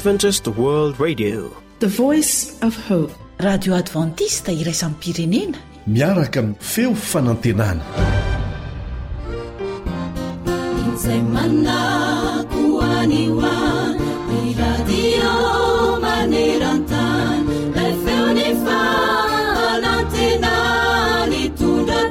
Adventist World Radio, the voice of hope. radio adventista iraisam pirenena miaraka amin'ny feo fanantenana. Izay manakoaniwa ny radio maneran-tany ilay feony fanantenany tondra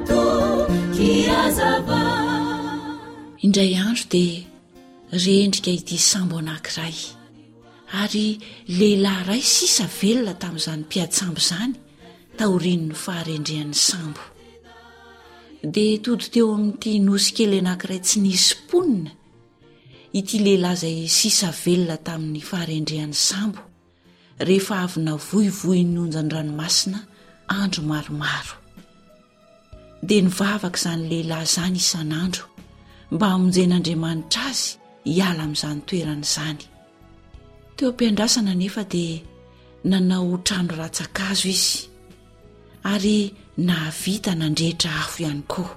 tokiazava. indray andro dia rendrika ity sambo anankiray ary lehilahy ray sisa velona tamin'izany mpiatsambo izany taorian'ny faharendrehan'ny sambo dia todo teo amin'ity nosy kely anankiray tsy nisy mponina ity lehilahy izay sisa velona tamin'ny faharendrehan'ny sambo rehefa avy navoivoy ny onjan-dranomasina andro maromaro dia nivavaka izany lehilahy izany isan'andro mba hamonjen'Andriamanitra azy hiala amin'izany toerana izany. Teo am-piandrasana nefa dia nanao trano ratsakazo izy ary nahavita nandrehitra afo ihany koa.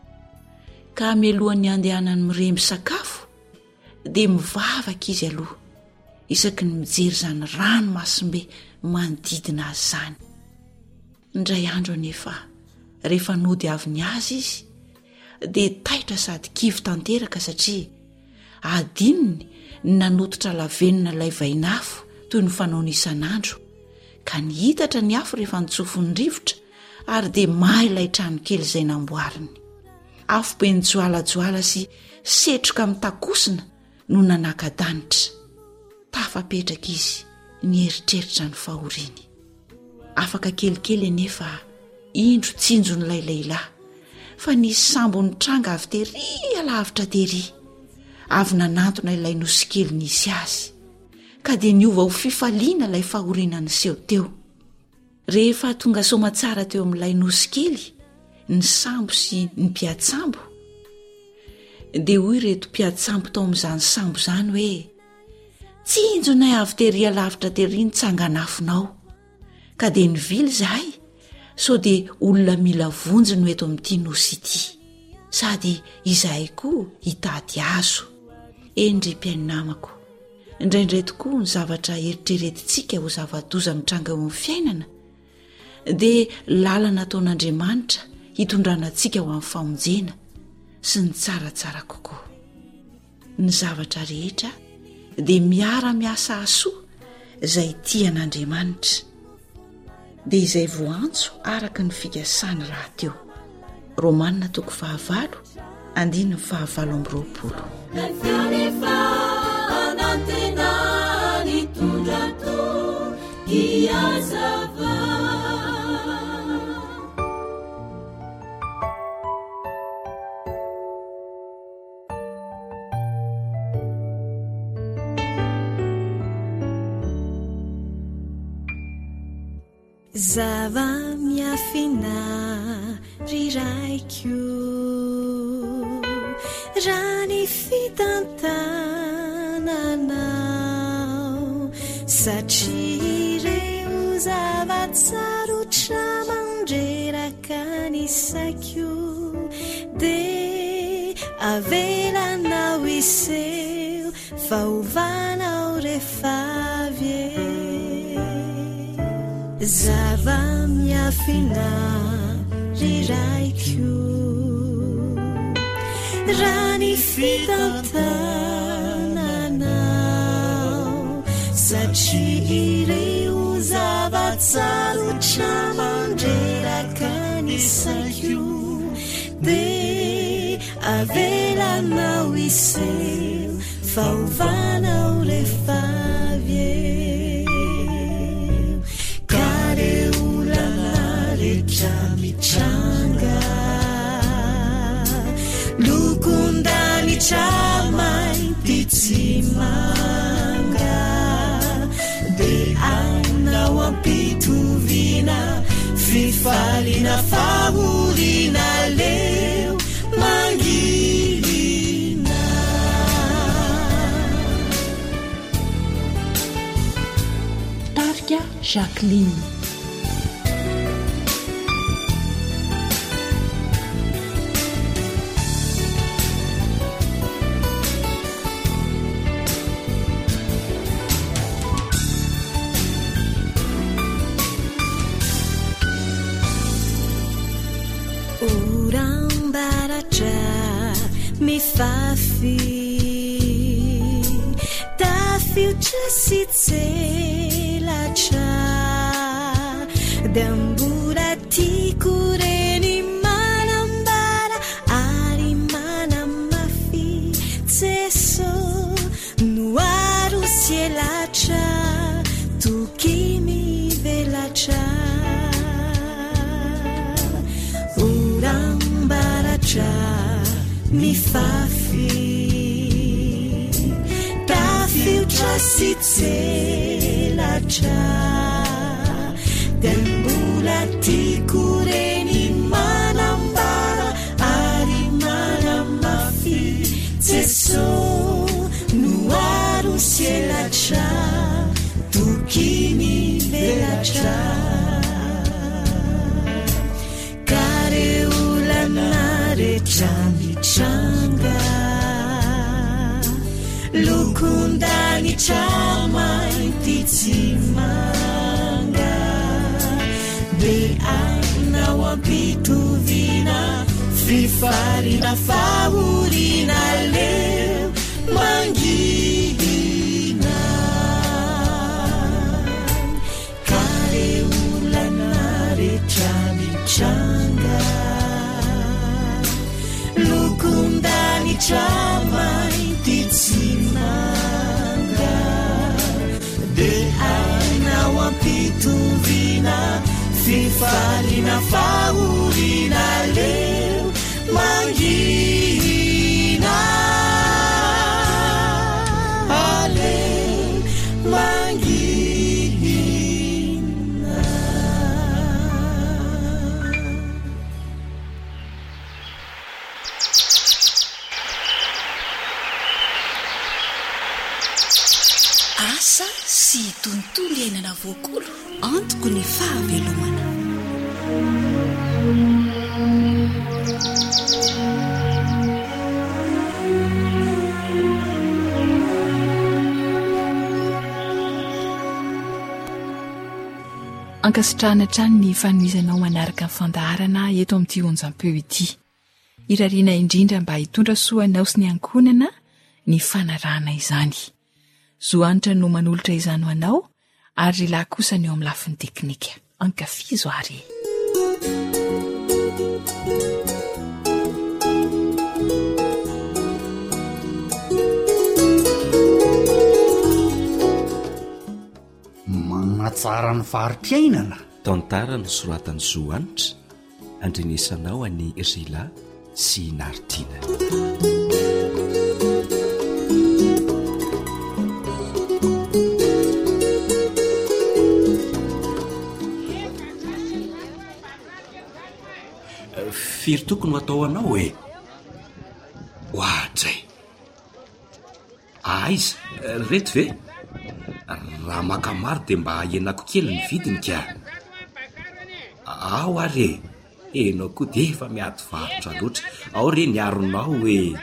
Ka mialohan'ny andehanany miremby sakafo dia mivavaka izy aloha isaky ny mijery izany rano masimbe manodidina azy izany. Indray andro anefa rehefa nody avy ny azy izy dia taitra sady kivy tanteraka satria adininy nanototra lavenina ilay vainafo toy ny fanaony isan'andro ka nihitatra ny afo rehefa nitsofon'ny rivotra ary dia mahay ilay trano kely izay namboariny. Afo be nijoalajoala sy setroka mitakosina no nanaka-danitra. Tafapetraka izy nieritreritra ny fahoriany. Afaka kelikely anefa indro tsinjon'ilay lehilahy fa nisy sambony tranga avy tery alavitra tery avy nanantona ilay nosy kely nisy azy ka dia niova ho fifaliana ilay fahoriana niseho teo. Rehefa tonga somatsara teo amin'ilay nosy kely ny sambo sy ny mpiatsambo dia hoy reto mpiatsambo tao amin'izany sambo izany hoe tsinjonay avy tery alavitra tery nitsangan'afonao ka dia nivily izahay sao dia olona mila vonjy no eto amin'ity nosy ity sady izahay koa hitady azo. Endry mpiainamako, indraindray tokoa ny zavatra eritreretintsika ho zava-doza mitranga eo amin'ny fiainana dia lalana ataon'Andriamanitra hitondrana antsika ho amin'ny famonjena sy ny tsaratsara kokoa. Ny zavatra rehetra dia miara-miasa asoa izay tian'Andriamanitra dia izay voantso araka ny fikasany raha teo. Romanina 9:9-20. Feonefa anantenany tondra tokiazava. Zava miafina riraikyo rany fitantananao satria ireo zavatsarotra mandreraka ny sakyo de avelanao iseo faovanao refavye. Zava miafina riraikyo rany fitantananao satria ireo zavatsarotra mandreraka ny sakyo de avelanao iseo faovanao refavye. Mitranga lukundani chamainty tsy manga de anao ampitovina fifalina fahorina leo mangilina. Tarika Jacqueline. urambaratra mifafy tafiotra sy tselatra dambora tiako reny manambara ary manamafy tseso noaro sielatra toky mivelatra urambaratra mifafy tafiotra sy tselatra dambora tiako reny manambara ary manamafy tseso noaro sielatra toky mivelatra kareolana rehetra mitranga lokondanitra mainty tsy manga be ainao ampitovina fifarina fahorina leo mangina kareolana rehetra mitranga lokondanitra mainty tsy manga be ainao ampitovina fifarina fahorina leo mangina aleo mangina. Asa sy tontolo iainana voakolo antoko ny fahavelomana. ankasitrahana trany ny fanomizanao manaraka ny fandaharana eto amin'ity onjam-peo ity irariana indrindra mba hitondra soanao sy ny ankonana ny fanarahana izany. Zoanitra no manolotra izany ho anao ary lahy kosa ny eo amin'ny lafiny teknika. Ankafizo ary. Manatsara ny fari-piainana. Tantara no soratany Zoanitra andrenesanao any Rila sy Nartina. Firy tokony ho atao anao e? Ohatray. Aiza, reto ve? Raha makamaro dia mba ienako kely ny vidiny ka. Ao are, enao koa dia efa miady varotra loatra. Ao re ny aronao e.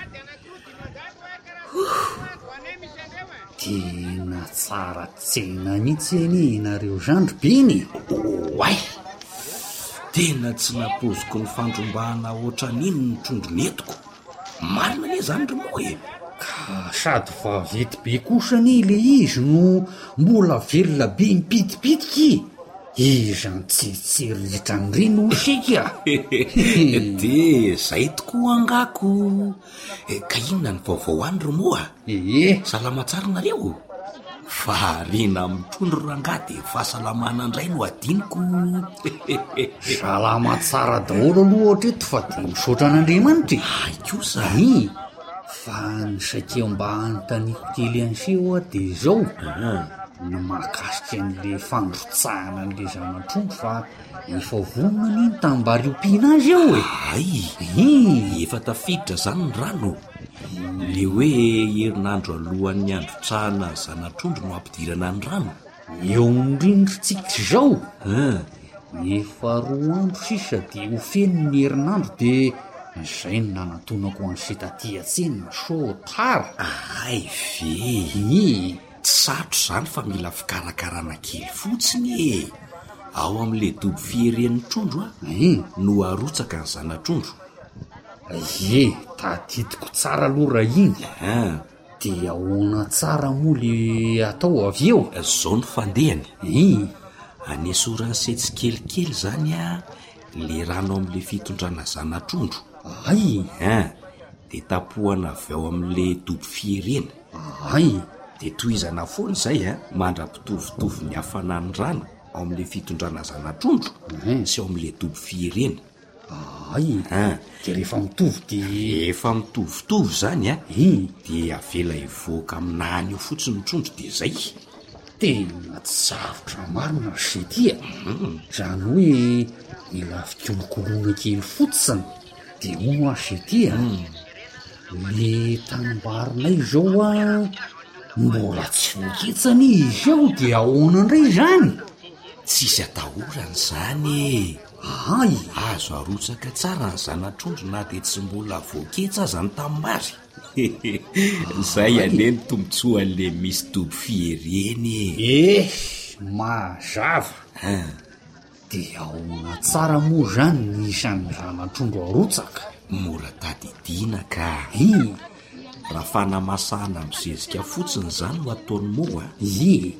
Tena tsara tsena mihitsy eny nareo zandrobiny. Oay, tena tsy napoziko ny fandrombahana oatra n'iny ny trondro netiko. Marina ne zany ry moa e. Ka sady vavety be kosany le izy no mbola velona be mipitipitika. Izany tsitsiritra ny rino sika. Dia zay tokoa angako. Ka inona ny vaovao any ry moa? Salama tsara nareo? Farina mitrondro rangaty fahasalamana indray no adiniko. Salama tsara daholo aloha ohatreto fa dia misaotra an'Andriamanitra. Ay kosa. Fa ny sakeo mba anontaniako kely an'seho dia izao. Ny mahakasika an'le fandrotsahana an'le zanatrondro fa efa vonona n'iny tamin'ny riompiana azy eo e. Ay, efa tafiditra zany ny rano. Le hoe herinandro alohan'ny androtsahana zanatrondro no ampidirana ny rano. Eo mirindritsika izao. Efa 2 andro sisa dia ho feno ny herinandro dia izay no nanatonako an'ny sitatia-tsena so tara. Ay ve. Tsatro zany fa mila fikarakarana kely fotsiny e. Ao amin'le dobo fiherian'ny trondro no arotsaka ny zanatrondro Ie, tadidiko tsara aloha raha iny dia ahoana tsara moa le atao avy eo. Zao ny fandehany. Anesorany setsy kelikely zany a le rano am'le fitondrana zanatrondro. Ay, de tapohana avy ao am'le dobo fierena. ay, de tohizana foana zay mandrapitovitovy ny hafanany rano ao am'le fitondrana zanatrondro sy ao am'le dobo fierena. ay, de rehefa mitovy de efa mitovitovy zany de avela ivoaka aminahany io fotsiny ny trondro de zay. tena tsy sarotra marina sy tia. Zany hoe mila fikolokoloana kely fotsiny de moa sy tia. Le tanimbarinay zao a mbola tsy voaketsany izy ao de ahoana indray zany? Tsisy atahorany zany. Ay, azo arotsaka tsara ny zanatrondro na de tsy mbola voaketsa aza ny tanimbary. Zay ane ny tombotsoan'le misy dobo fiereny. mazava. De ahoana tsara moa zany ny isan'ny zanatrondro arotsaka? Mora tadidina ka. Raha fanamasahana mizezika fotsiny zany no ataony moa de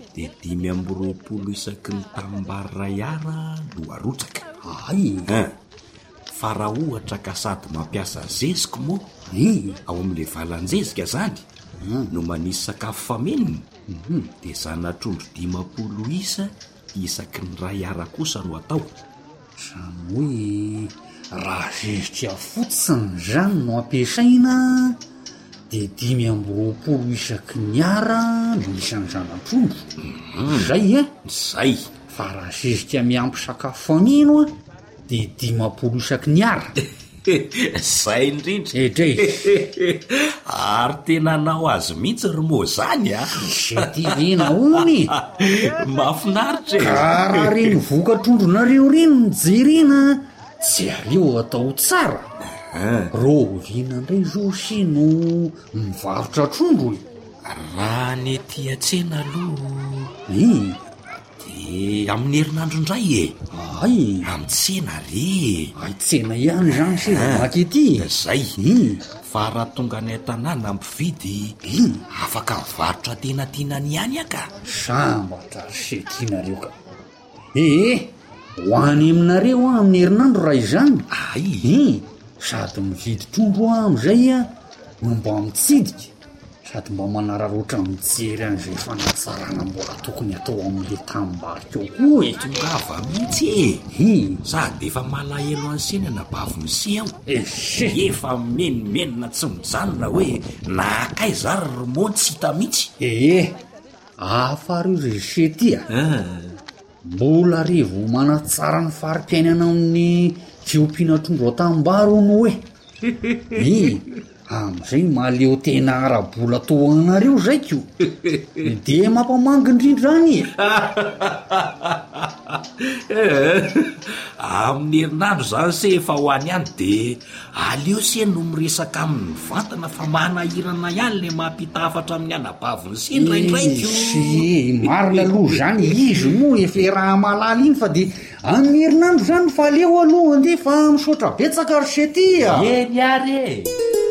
520 isaky ny tanimbary ray ara no arotsaka. Ay, fa raha ohatra ka sady mampiasa zezika moa ao am'le valanjezika zany no manisy sakafo fameniny de zanatrondro 50 isa isaky ny ray ara kosa no atao. Zany hoe raha zezika fotsiny zany no ampiasaina de 520 isaky ny ara no isan'ny zanatrondro. Zay zay. Fa raha zezika miampy sakafo fameno de 50 isaky ny ara. Zay indrindra. Edray. Ary tena nao azy mihitsy romo zany setivena ony. Mahafinaritra raha reny vokatrondronareo reny mijerena tsy aleo atao tsara. Rovina indray zao sy no mivarotra trondro. Raha ny ety an-tsena aloha de amin'ny herinandro indray ay, amin'ny tsena re. Ay, tsena ihany zany sy makety. Zay. Fa raha tonga ny tanàna mpividy afaka mivarotra tena tianany ihany aka. Sambatra sy tianareo ka. Ho any aminareo amin'ny herinandro raha izany. Ay. Sady mividy trondro am'izay no mba mitsidika sady mba manararoatra mijery an'izay fanatsarana mbola tokony atao amin'le tanimbary keo koa tongava mihitsy sady efa malahelo ansena na bavy misy ao efa menimenina tsy mijanona hoe nakay zary romonty tsy hita mihitsy. Afary io zay setia mbola revo manatsara ny fari-piainana amin'ny fiompiana trondro atanimbary no hoe am'izay maleo tena ara-bola toanareo zay ko de mampamangy indrindra any. Amin'ny herinandro zany se efa ho any any de aleo se no miresaka amin'ny vantana fa manahirana ihany le mampitafatra amin'ny anabaviny sy indraindraiky. Marina aloha zany izy moa efa raha malala iny fa de amin'ny herinandro zany fa aleo aloha ande fa misaotra betsaka rsetia niary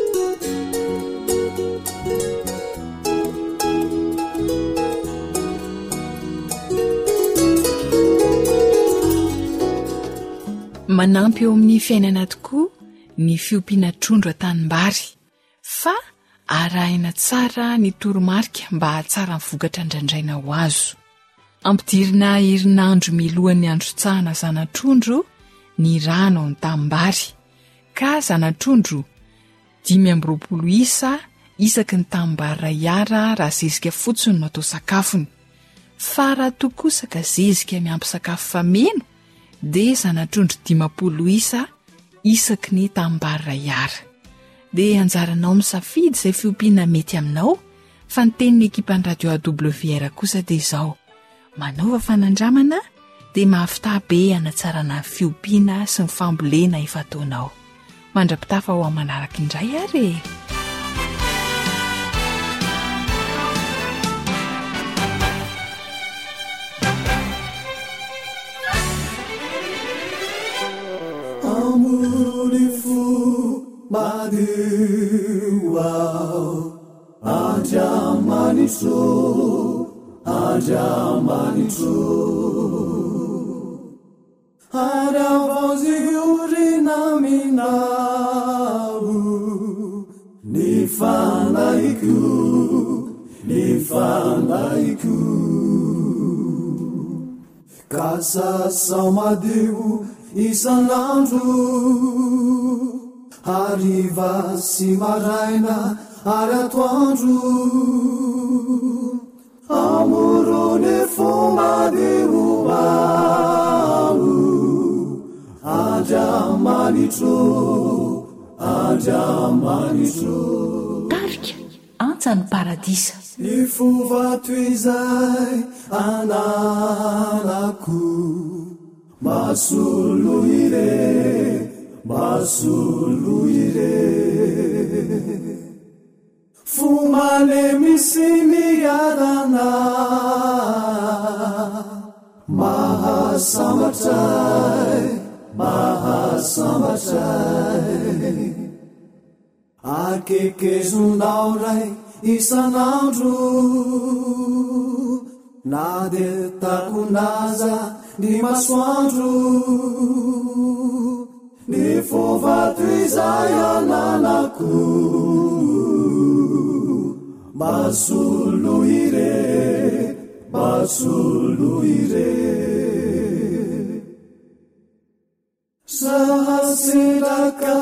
manampy eo amin'ny fiainana tokoa ny fiompiana trondro atanimbary fa arahina tsara ny toromarika mba hahatsara ny vokatra ndraindraina ho azo. Ampidirina herinandro milohan'ny androtsahana zanatrondro ny rano ny tanimbary ka zanatrondro 520 isa isaky ny tanimbary ray ara raha zezika fotsiny no atao sakafony. Fa raha tokosaka zezika miampy sakafo fameno de zanatrondro 50 isa isaky ny tanimbary ray ara. De anjaranao misafidy izay fiompiana mety aminao fa ny tenin'ny ekipany radio AWR kosa de izao manova fanandramana de mahafitabe anatsarana fiompiana sy ny fambolena efa ataonao. Mandrapitafa ho manaraka indray ary Amore fu madewa andramanitro andramanitro aravaziorinaminao nifanaiko nifanaiko kasasamadeo isanandro hariva sy maraina ary atoandro amorone fomadeo ao andramanitro andramanitro tarika antsany paradisa ny fovatoizay ananako masolo ire masolo ire fomale misy miarana mahasambatray mahasambatray akekezonao ray isanandro na de takonaza ny masoandro ny fovatoizay ananako masolo ire masolo ire sahaseraka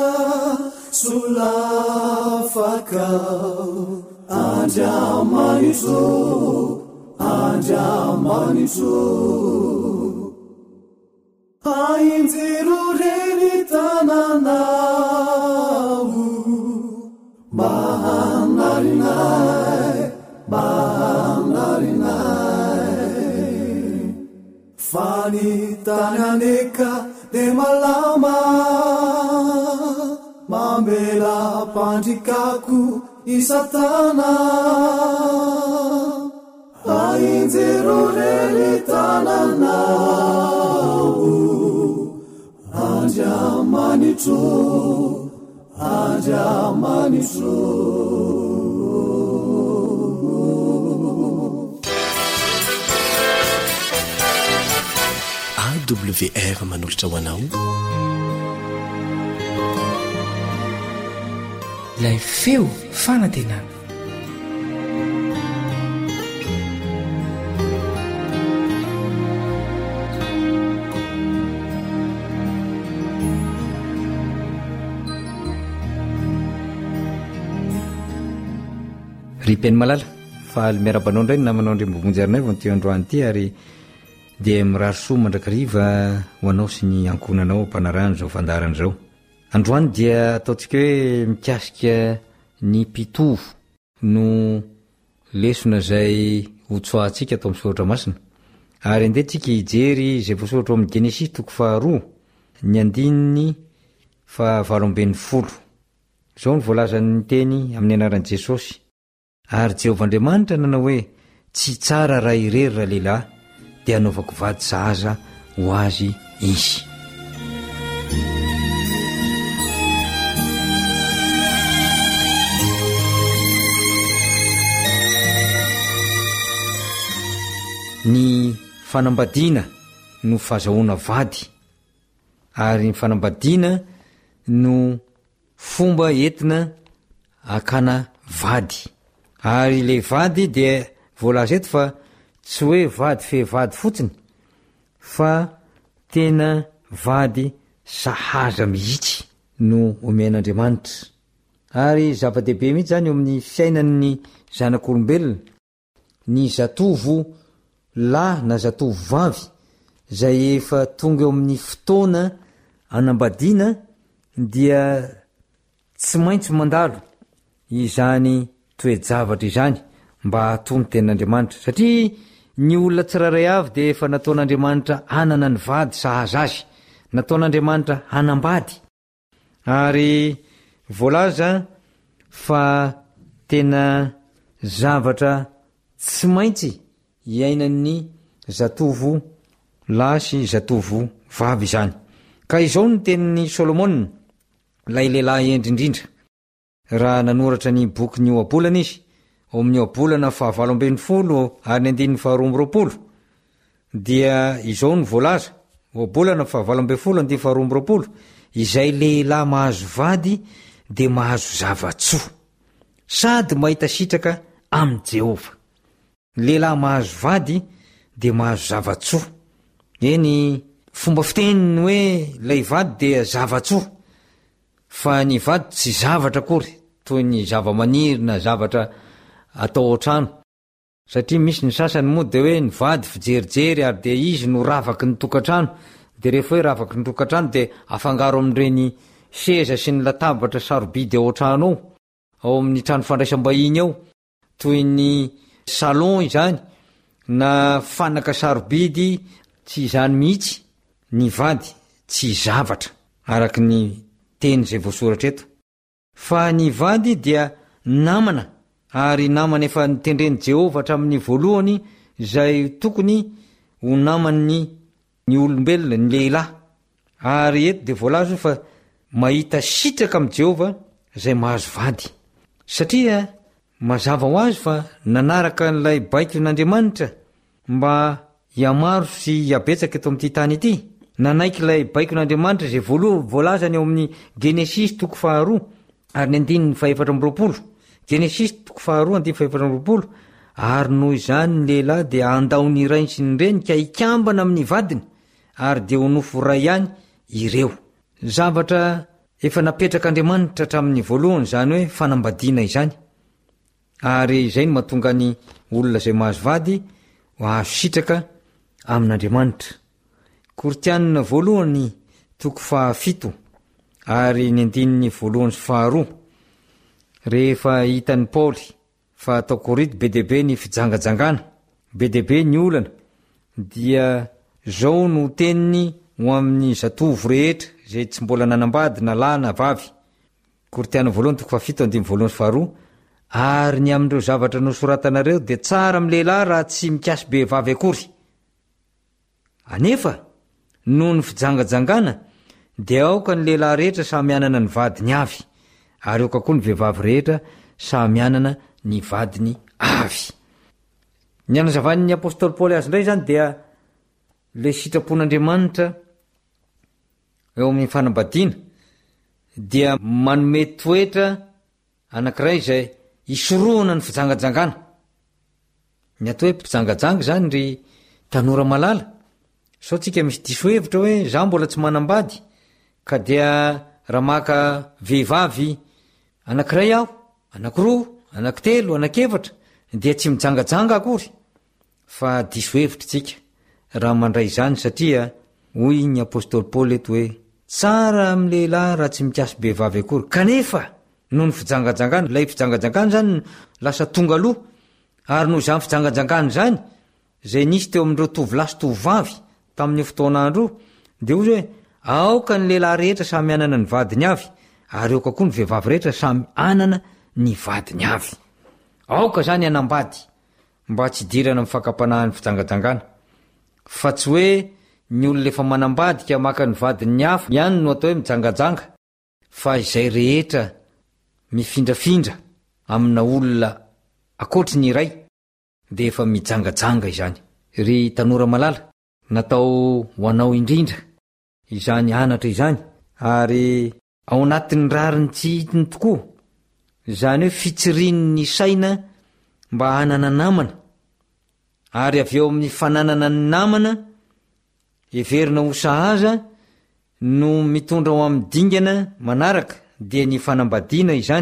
solafakao andramanitro andramanitro ainjero reny tananao mahanarinay mahanarinay fanitany aneka de malama mamela pandrikako isatana ainjero reny tananao andramanitro andramanitro AWR manolotra ho anao ilay feo fanantenana ripeny malala fa aly miarabanao indray namanao ndrembobonjarinay vo nty androany ty ary dia mirary soa mandrakariva ho anao sy ny ankonanao ampanarano zao fandarana zao androany dia ataontsika hoe mikasika ny mpitovo no lesona zay hotsoahantsika atao amin'ny soatra masina ary andehantsika hijery zay voasoratra ao amin'ny Genesis 2 ny andininy fa 20 zao ny voalazan'ny teny amin'ny anaran'i Jesosy. Ary Jehovandriamanitra nanao hoe tsy tsara raha irery raha lehilahy dia anaovako vady zaza ho azy izy. Ny fanambadiana no fahazahoana vady ary ny fanambadiana no fomba entina akana vady. Ary le vady dia voalaza eto fa tsy hoe vady fehivady fotsiny fa tena vady sahaza mihitsy no omen'Andriamanitra. Ary zava-dehibe mihitsy zany eo amin'ny fiainan'ny zanak'olombelona ny zatovo lahy na zatovo vavy zay efa tonga eo amin'ny fotoana anambadiana dia tsy maintsy mandalo izany toe-javatra izany mba hatommy ten'Andriamanitra satria ny olona tsiraray avy dia efa nataon'Andriamanitra hanana ny vady sahaza azy, nataon'Andriamanitra hanambady. Ary voalaza fa tena zavatra tsy maintsy iainan'ny zatovo lahy sy zatovo vavy izany. Ka izao ny tenin'ny Solomona lay lehilahy endrindrindra raha nanoratra ny boky ny oabolana izy ao amin'ny oabolana 7 ary 12 dia izao ny voalaza oabolana 7 izay lehilahy mahazo vady de mahazo zavatsoa sady mahita sitraka amin'ny Jehova. Lehilahy mahazo vady de mahazo zavatsoa. Eny fomba fiteniny hoe lay vady dia zavatsoa fa ny vady tsy zavatra akory toy ny zavamaniry na zavatra atao an-trano satria misy ny sasany moa de hoe ny vady fijerijery ary de izy no ravaky ny tokantrano de rehefa hoe ravaky ny tokantrano de afangaro amin'ireny seza sy ny latabatra sarobidy ao an-trano ao amin'ny trano fandraisam-bahiny ao toy ny salon izany na fanaka sarobidy tsy izany mihitsy ny vady tsy zavatra araky ny teny zay voasoratra eto fa ny vady dia namana ary namana efa nitendreny Jehova hatramin'ny voalohany zay tokony ho namany ny olombelona ny lehilahy ary eto de voalazo fa mahita sitraka amin'i Jehova zay mahazo vady satria mazava ho azy fa nanaraka n'ilay baikon'Andriamanitra mba hiamaro sy hiabetsaka eto amin'ity tany ity. Nanaiky ilay baikon'Andriamanitra zay voalazany ao amin'ny Genesis 2 ary 2:4 Genesis 2:4 ary noho izany ny lehilahy dia andaony irainy sy ny renika hikambana amin'ny vadiny ary dia ho nofo ray ihany ireo. Zavatra efa napetrak'Andriamanitra hatramin'ny voalohany zany hoe fanambadiana izany ary izay no mahatonga ny olona zay mahazo vady azo sitraka amin'Andriamanitra. Kortianina voalohany 7 ary 9:2 rehefa hitan'ny Paoly fa atao Korinto be deabe ny fijangajangana be deabe ny olana dia zao no teniny ho amin'ny zatovo rehetra zay tsy mbola nanambady na lahy na vavy. Kortiana voalohany 7:2 ary ny amin'ireo zavatra nosoratanareo de tsara amin'ny lehilahy raha tsy mikasy be vavy akory. Anefa noho ny fijangajangana dia aoka ny lehilahy rehetra samy anana ny vadiny avy ary aoka koa ny vehivavy rehetra samy anana ny vadiny avy. Ny anazavan'ny apôstôly Paoly azy indray zany dia le sitrapon'Andriamanitra eo amin'ny fanambadiana dia manome toetra anankiray izay isorohana ny fijangajangana. Ny atao hoe mpijangajanga zany ry tanora malala sao tsika misy diso hevitra hoe za mbola tsy manambady ka dia raha maka vehivavy anankiray aho anankiroa anankitelo anankefatra dia tsy mijangajanga akory fa diso hevitra tsika raha mandray izany satria hoy ny apôstôly Paoly eto hoe tsara amin'ny lehilahy raha tsy mikasy be vavy akory kanefa noho ny fijangajangana lay fijangajangana zany lasa tonga aloha ary noho izany fijangajangana zany zay nisy teo amin'ireo tovolahy sy tovovavy tamin'ny fotoanandro de hoy hoe aoka ny lehilahy rehetra samy anana ny vadiny avy ary aoka koa ny vehivavy rehetra samy anana ny vadiny avy. Aoka zany anambady mba tsy dirana amin'ny fakapanahan'ny fijangajangana fa tsy hoe ny olona efa manambadika maka ny vadiny hafa ihany no atao hoe mijangajanga fa izay rehetra mifindrafindra amina olona akoatry ny iray de efa mijangajanga izany. Ry tanora malala natao ho anao indrindra izany anatra izany ary ao anatin'ny rariny tsy hitiny tokoa zany hoe fitsiriny ny saina mba hanana namana ary avy eo amin'ny fananana ny namana everina ho sahaza no mitondra ho amin'ny dingana manaraka dia ny fanambadiana izany.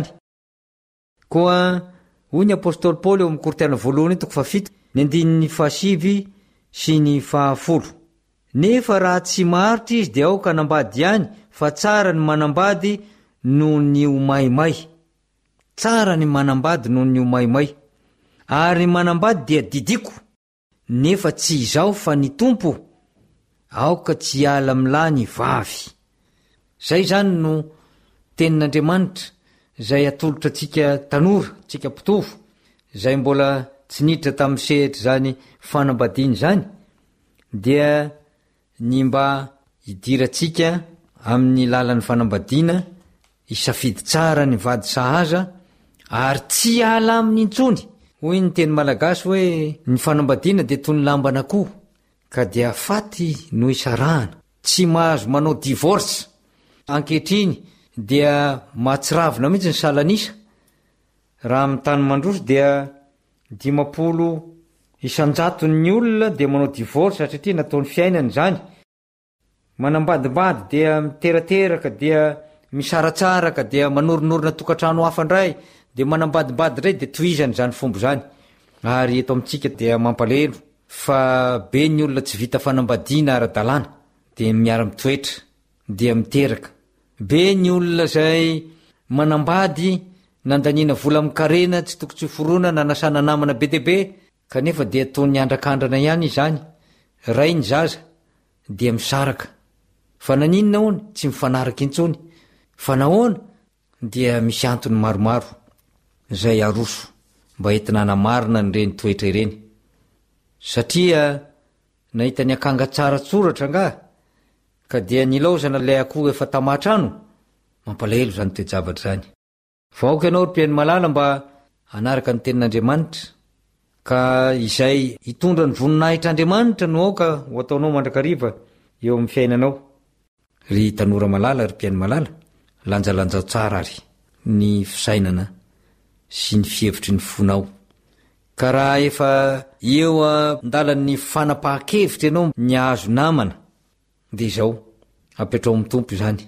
Koa hoy ny apôstôly Paoly eo amin'ny Kortiana voalohany 7 ny 9 sy ny 10 nefa raha tsy maharitra izy dia aoka nambady ihany fa tsara ny manambady noho ny omaimay. Tsara ny manambady noho ny omaimay ary ny manambady dia didiko nefa tsy izao fa ny tompo aoka tsy ala milahy ny vavy. Zay zany no tenin'Andriamanitra zay atolotra tsika tanora tsika mpitovo zay mbola tsy niditra tamin'ny sehitra zany fanambadiany zany dia ny mba hidirantsika amin'ny lalan'ny fanambadiana isafidy tsara ny vady sahaza ary tsy ala aminy intsony. Hoy ny teny malagasy hoe ny fanambadiana dia toy ny lamban'akoho ka dia faty no isarahana, tsy mahazo manao divorce. Ankehitriny dia mahatsiravina mihitsy ny salanisa. Raha amin'ny tany mandroso dia 50% ny olona dia manao divorce satria nataony fiainany zany. Manambadimbady dia miterateraka dia misaratsara ka dia manorinorina tokantrano hafandray dia manambadimbady indray dia toizany zany fomba zany. Ary eto amintsika dia mampalahelo fa be ny olona tsy vita fanambadiana ara-dalàna dia miara-mitoetra dia miteraka. Be ny olona zay manambady nandaniana vola mikarena tsy tokony tsy forona nanasana namana be deabe kanefa dia toy ny andrakandrana ihany izany. Ray ny zaza dia misaraka fa naninona hoany tsy mifanaraka intsony fa nahoana dia misy antony maromaro zay aroso mba entina hanamarina nyreny toetra ireny. Satria nahita ny akanga tsara tsoratra nga ka dia nilaozana ilay akoho efa tamatrano. Mampalahelo zany toejavatra zany. Vahoaka ianao ry mpiaino malala mba anaraka ny tenin'Andriamanitra ka izay hitondra ny voninahitr'Andriamanitra no aoka ho ataonao mandrakariva eo amin'ny fiainanao. Ry tanora malala, ry mpiaino malala, lanjalanjao tsara ary ny fisainana sy ny fihevitry ny fonao. Ka raha efa eo andalan'ny fanapahan-kevitra ianao ny azo namana dia izao apetrao amin'ny tompo izany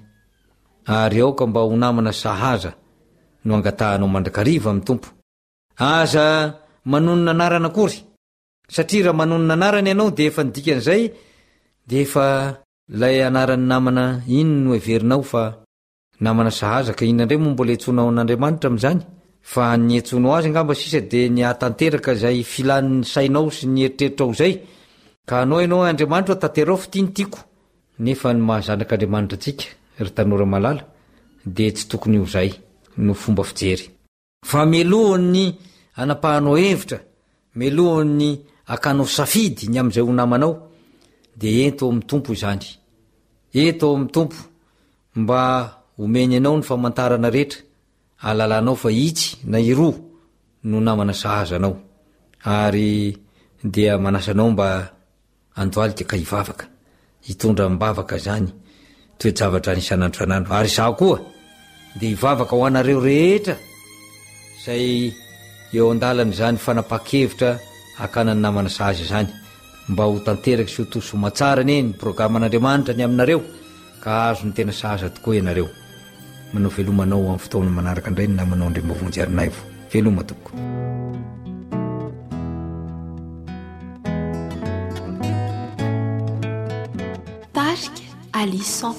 ary aoka mba ho namana sahaza no angatahanao mandrakariva amin'ny tompo. Aza manonona anarana akory satria raha manonona anarana ianao dia efa nidikan'izay dia efa lay anaran'ny namana iny no everinao fa namana sahaza ka inona indray moa mbola etsonao an'Andriamanitra amin'izany. Fa ny etsono azy angamba sisa dia ny atanteraka izay filan'ny sainao sy ny eritreritrao izay ka anao ianao Andriamanitra tanterao fitianytiako. Nefa ny mahazanak'Andriamanitra antsika ry tanora malala dia tsy tokony ho izay no fomba fijery. Fa melohan'ny anapahanao hevitra, melohan'ny akanao safidy ny amin'izay ho namanao dia ento amin'ny tompo izany. Eto amin'ny tompo mba omeny anao ny famantarana rehetra, alalanao fa itsy na iroa no namana sahazanao ary dia manasanao mba andohalika ka hivavaka, hitondra mbavaka zany toejavatra ny isanandro sanandro. Ary izaho koa dia hivavaka ho anareo rehetra zay eo andalana zany fanapahan-kevitra hakanany namana sahaza zany mba ho tanteraka sy ho toso matsara ny programan'Andriamanitra ny aminareo ka azo ny tena sahaza tokoa ianareo. Manao velomanao amin'ny fotoana manaraka indray ny namanao Andriambavonjy Arinaivo. Veloma tompoko. Tarika Alisson.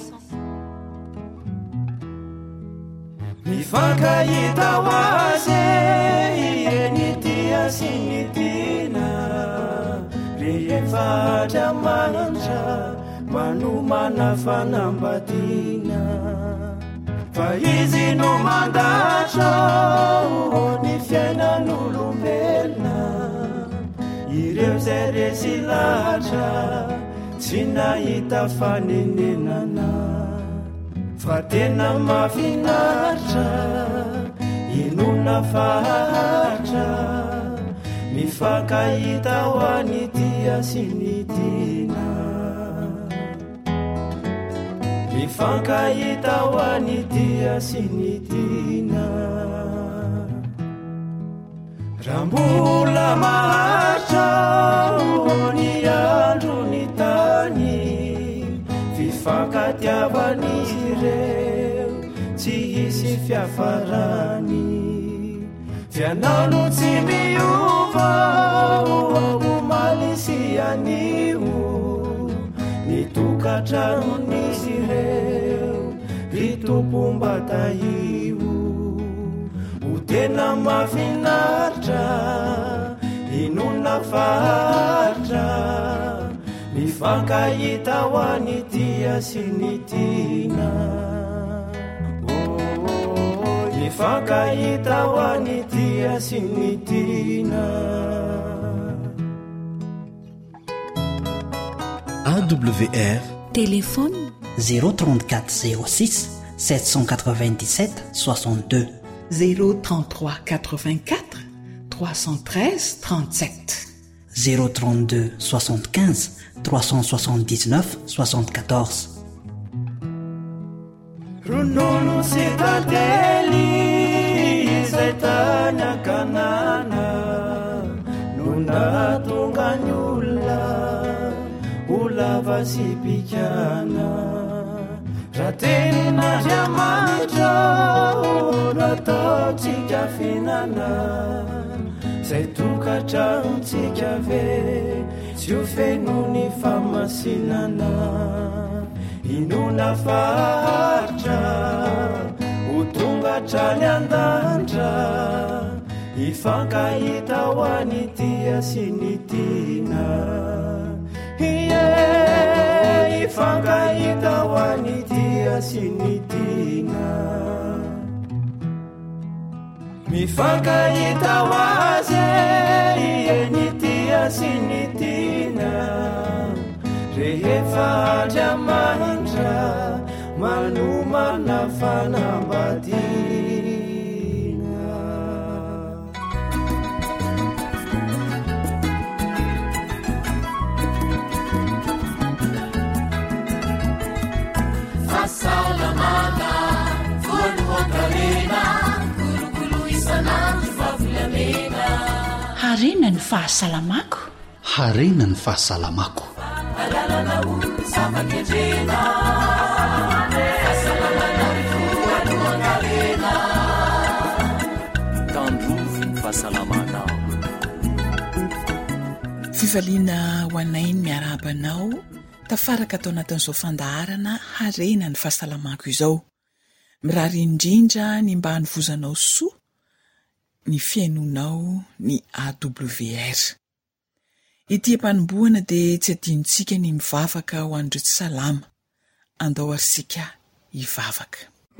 Mifankahita ho azy ny tia sy ny tiana rehefa Andriamanitra manomana fanambadiana. Fa izy no mandatra ny fiainan'olombelona ireo zay resy lahatra tsy nahita fanenenana. Fa tena mahafinaritra inona faharitra mifankahita ho any tia sy ny tiana. Mifankahita ho any tia sy ny tiana. Raha mbola maharitra ny andro ny tany fifankatiavan'izy ireo tsy hisy fiafarany. Fianano tsy miova omaly sy anio nitokatraron'izy ireo ry tompom-bataio. Ho tena mahafinaritra inona faharitra mifankahita ho any tia sy ny tiana. Mifankahita ho any tia sy ny tiana. AWR Téléphone 034 06 797 62 033 84 313 37 032 75 379 74. Ronono sy tately izay tany ankanana no natonga ny olona ho lava sy pikana raha tenina Andriamanitra no ataontsika fihinana zay tokatranontsika ve tsy ho feno ny famasinana inona faritra ho tonga trany an-danitra ifankahita ho any tia sy ny tiana ifankahita ho any tia sy ny tiana mifankahita ho azy ny tia sy ny tiana rehefa Andriamanitra manomana fanambadiana. Fahasalamana voalohan-karena kolokolo isanandro vavolamena. Harena ny fahasalamako. Harena ny fahasalamako. Alalana olo zava-kendrena fahasalamana voalohan-karena tandrovy ny fahasalamana. Fivaliana ho anainy miarabanao tafaraka atao anatin'izao fandaharana harena ny fahasalamako izao. Mirary indrindra ny mba hanovozanao soa ny fiainonao ny AWR. Ity empanomboana dia tsy adinontsika ny mivavaka ho andreo tsy salama. Andao arsika hivavaka.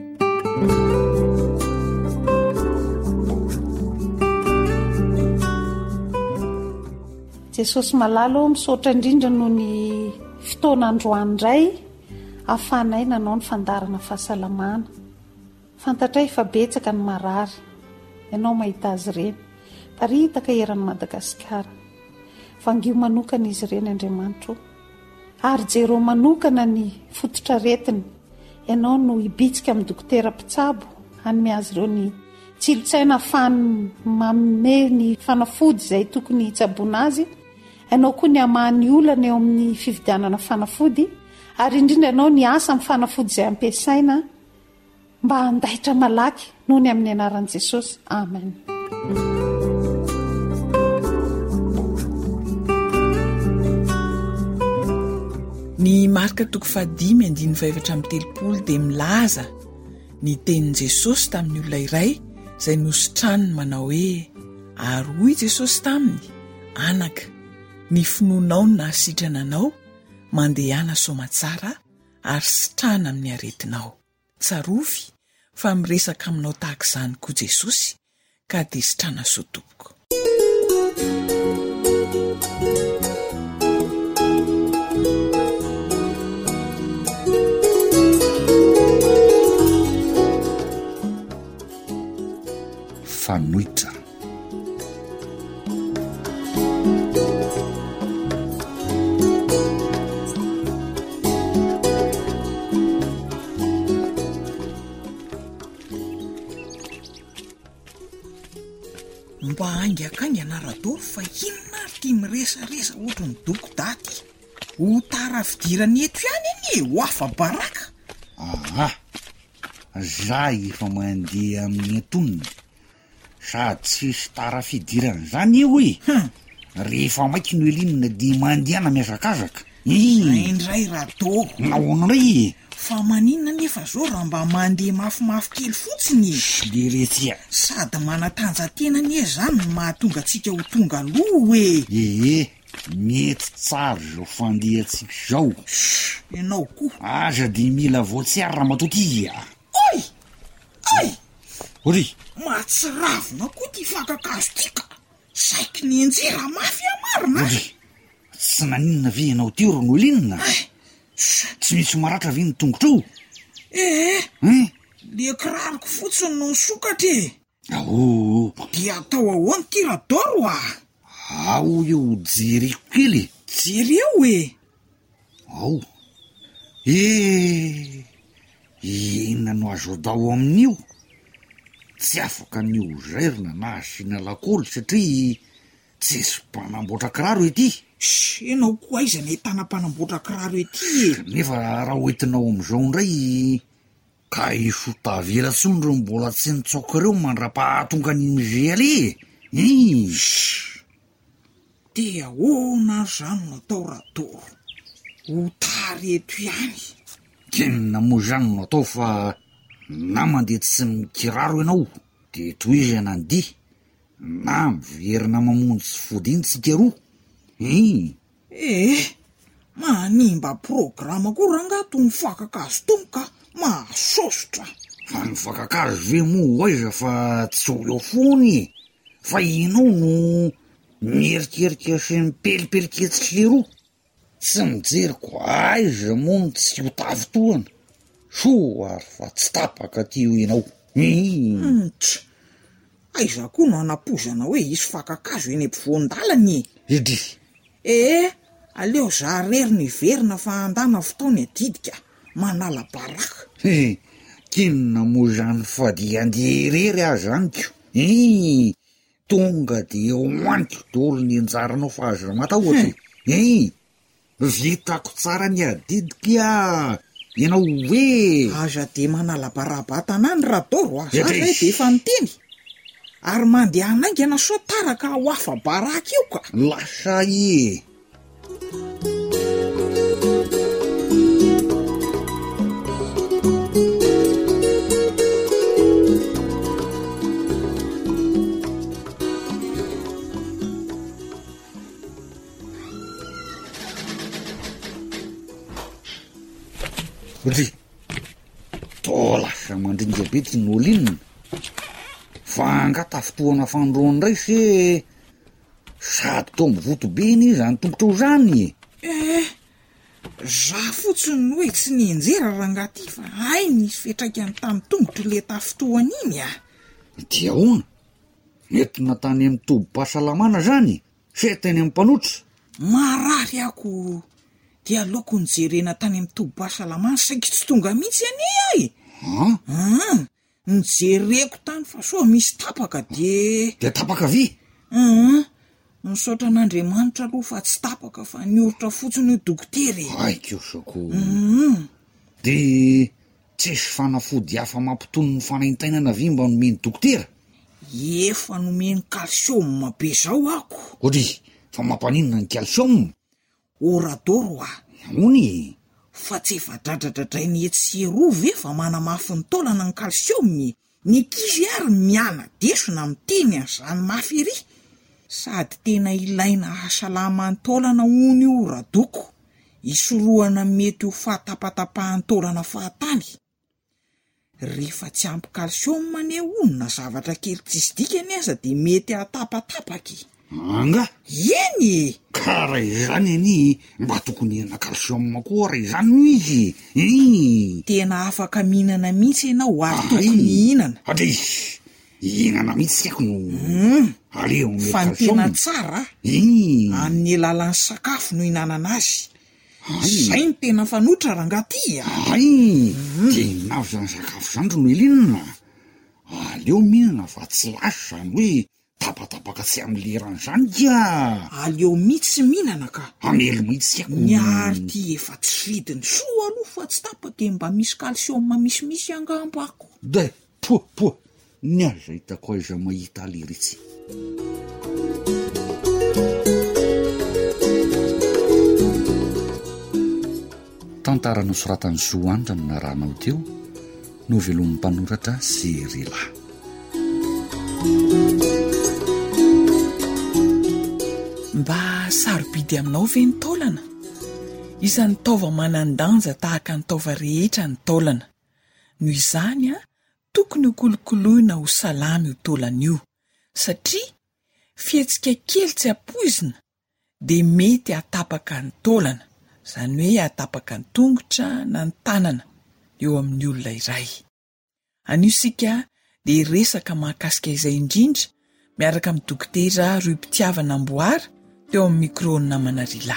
Jesosy malalo misaotra indrindra noho ny fotoana androany indray ahafahanay nanao ny fandarana fahasalamana. Fantatray fa betsaka ny marary ianao mahita azy ireny paritaka eran'ny Madagasikara. Vangio manokana izy ireny Andriamanitra ary jero manokana ny fototra retiny ianao no ibitsika amin'ny dokotera mpitsabo hanome azy ireo ny tsilotsaina ahafahany manome ny fanafody izay tokony hitsaboana azy. Ianao koa ny amahany olana eo amin'ny fividianana fanafody ary indrindra ianao ny asa amin'ny fanafody izay ampiasaina mba handaitra malaky noho ny amin'ny anaran'i Jesosy. Amen. Ny marika toko 5:7 dia milaza ny tenin' Jesosy tamin'ny olona iray izay nositraniny manao hoe ary hoy Jesosy taminy, anaka, ny finoanao no nahasitrana anao, mandehana soamatsara ary sitrana amin'ny aretinao. Tsarovy fa miresaka aminao tahaka izany koa Jesosy ka dia sitrana soa tompoko. Fanohitra. Mba angakany ianaradoro fa inona ary tia miresaresa ohatra ny doko daty ho tara fidirany eto ihany eny ho afa baraka. Zay efa mandeha amin'ny antonina sady tsisy tara fidirana zany io hoe rehefa maiky no elinina dia mandehana miazakazaka. Indray rato naonray fa maninona nefa zao raha mba mandeha mafimafy kely fotsiny de retsia sady manatanja-tena ny zany no mahatonga atsika ho tonga aloha hoe mety tsara zao fandehantsika zao. Ianao koa aza de mila voatsiary raha matotia. Ay ory matsiravina koa ty fankakazo tika saiky ny enjera mafy amarina. Ory tsy naninona ve ianao teo ro no elinina tsy misy maratra ve ny tongotra io? le kiraroko fotsiny no sokatra e. Ao dia atao ahoany tiradoro a? ao io jiriko kely. Jiry eo e. ao inona no azo atao amin'io? Tsy afaka ny ozerina na asiana lakôly satria tsisy mpanamboatra kiraro ety. Enao koa aiza ny tanam-panamboatra kiraro ety e? Nefa raha hoentinao am'izao indray ka isotavela tsondro mbola tsy nitsaoka ireo mandra-pahatonga ny mivealy dia ona zany natao ratoro ho tary eto ihany. kenina moa zany natao fa na mandeha tsy mikiraro ianao de toy izy anandia na miverina mamonjy sy fodintsika roa manimba programa koa rangato mifakakazo tomo ka mahasosotra. Fa mifakakazo ve moa aiza fa tsy ho eo fony fa inao no mierikerika sy mipelipeliketsiky le roa tsy mijeriko aiza moa no tsy ho tavitoana so ary fa tsy tapaka tio ianao. Aiza koa no anapozana hoe isy fakakazo eny ampovoan-dalany idi aleo za rery ny verina fa andana fotoana didika manala baraka. kinona moa zany fa dia andeha rery azy aniko tonga de hoaniko dolo ny anjaranao fa azo matahotra vitako tsara ny adidika ianao hoe aza de manala barabatana ny radoro aza zay de efa niteny ary mandeha anaingana so taraka ho afa baraka io ka lasa to lasa mandringa be ty n'olo fa angata fotoana fandroany ndray se sady tombo voto be iny zany tongotra ho zany za fotsiny hoe tsy nienjera rangaty fa ay nisy fetraikany tamin'ny tongotro le tafotoany iny dia hoana nentina tany amin'ny tobo-pahasalamana zany se teny amin'ny mpanotra marary ako dia loko nijerena tany amin'ny tobo-pahasalamana saky tsy tonga mihitsy any nijereko tany fa soa misy tapaka de tapaka vy misaotra an'Andriamanitra aloha fa tsy tapaka fa nioritra fotsiny io dokotery aikosako de tsisy fanafody hafa mampitony ny fanaintainana vy mba nomeny dokotera efa nomeny calcium be zao ako odry fa mampanina ny calcium oradoro ony fa tsy efa dradradradraй ny etsero ve fa manamafy ny taolana ny calcium ny kizy ary miana desona miteny an'izany mafy ery sady tena ilaina hasalama ny taolana ony oradoko isorohana mety ho fahatapatapahan'ny taolana fahatany rehefa tsy ampy calcium ne onona zavatra kely tsisy dikany aza de mety hatapatapaky anga eny ka raha izany any mba tokony ena calcium koa raha izany no izy tena afaka mihinana mihitsy ianao ary tokony hihinana hihinana mihitsy ako no aleo fa ny tena tsara amin'ny alalan'ny sakafo no hinanana azy zay ny tena fanotra rangaty de navo zany sakafo zany ro no ilinana aleo mihinana fa tsy lasy zany hoe tapatapaka tsy amin'ny lerany zany ka aleo mihitsy mihinana ka amelo mihitsy ako miary ty efa tsy vidiny soa aloha fa tsy tapaka mba misy calcium misimisy angambo ako de poa ny aza hitako aiza mahita aliritsy tantara nosoratany Zoandra no naranao teo no velomin'ny mpanoratra Serila. Mba sarobidy aminao ve ny taolana? Isan'ny taova manan-danja tahaka ny taova rehetra ny taolana. Noho izany tokony ho kolokoloina ho salamy ho taolana io satria fihetsika kely tsy apoizina dia mety hatapaka ny taolana, izany hoe hatapaka ny tongotra na ny tanana eo amin'ny olona iray. anio sika dia resaka mahakasika izay indrindra miaraka amin'ny dokotera Roy Mpitiavana Amboara teo amin'ny micro ny namana Rila.